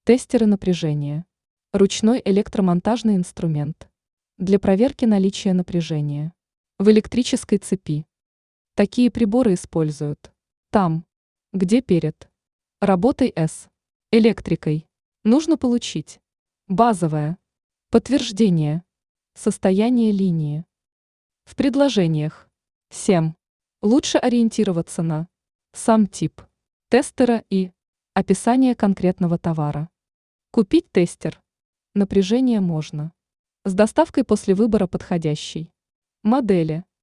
Тестеры напряжения. Ручной электромонтажный инструмент. Для проверки наличия напряжения. В электрической цепи. Такие приборы используют там, где перед работой с электрикой нужно получить базовое подтверждение состояния линии. В предложениях всем лучше ориентироваться на сам тип тестера и описание конкретного товара. Купить тестер напряжения можно с доставкой после выбора подходящей модели.